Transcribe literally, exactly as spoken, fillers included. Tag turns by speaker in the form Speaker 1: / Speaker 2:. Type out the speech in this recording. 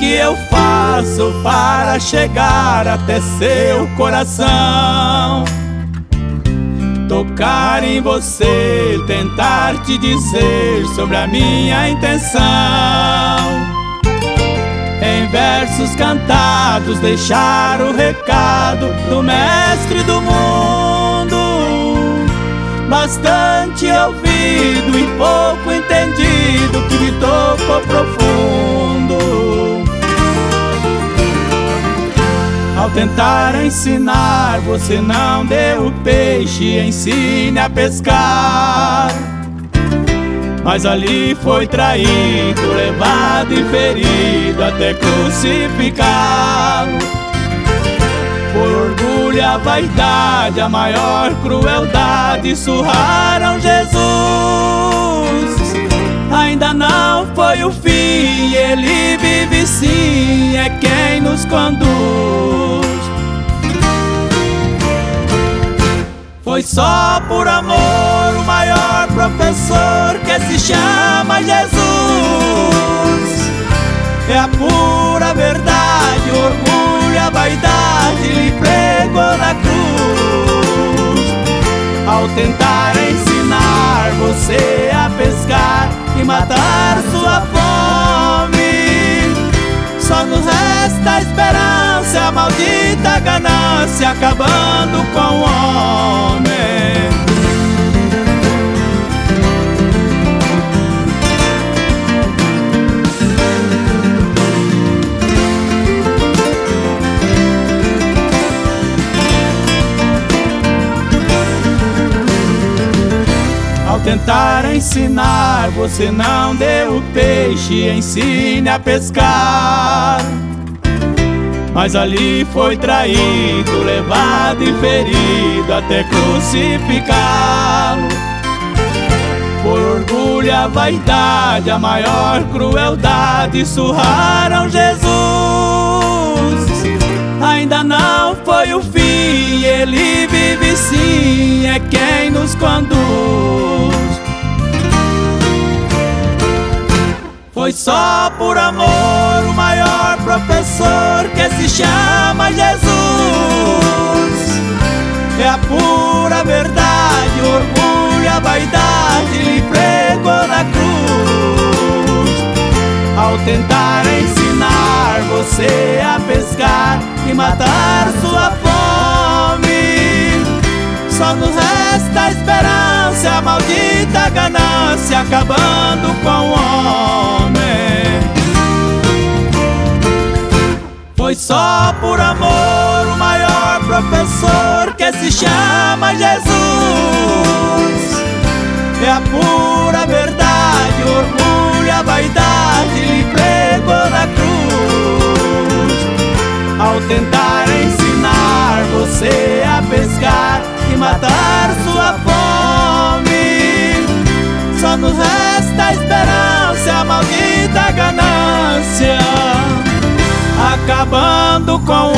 Speaker 1: que eu faço para chegar até seu coração? Tocar em você, tentar te dizer sobre a minha intenção. Em versos cantados deixar o recado do mestre do mundo. Bastante ouvido e pouco entendido, que me tocou profundo. Ao tentar ensinar, você não deu o peixe, ensine a pescar. Mas ali foi traído, levado e ferido até crucificá-lo. Por orgulho e a vaidade, a maior crueldade, surraram Jesus. Ainda não foi o fim, Ele vive sim, é quem nos conduz. Foi só por amor, o maior professor, que se chama Jesus. É a pura verdade, o orgulho e a vaidade lhe pregou na cruz. Ao tentar ensinar você a pescar e matar sua fome, só nos resta a esperança, a maldita ganância acabando com o homem. Ao tentar ensinar, você não deu o peixe, ensine a pescar. Mas ali foi traído, levado e ferido até crucificá-lo. Por orgulho e a vaidade, a maior crueldade, surraram Jesus. Ainda não foi o fim, Ele vive sim, é quem nos conduz. Foi só por amor, o maior professor, que se chama Jesus. É a pura verdade, o orgulho e a vaidade lhe pregou na cruz. Ao tentar ensinar você a pescar e matar sua fome, só nos resta a esperança, a maldita ganância acabando com o homem. Foi só por amor, o maior professor, que se chama Jesus. É a pura verdade, o orgulho e a vaidade lhe pregou na cruz. Ao tentar ensinar você a pescar e matar sua fome, só nos resta a esperança, a maldita ganância acabando com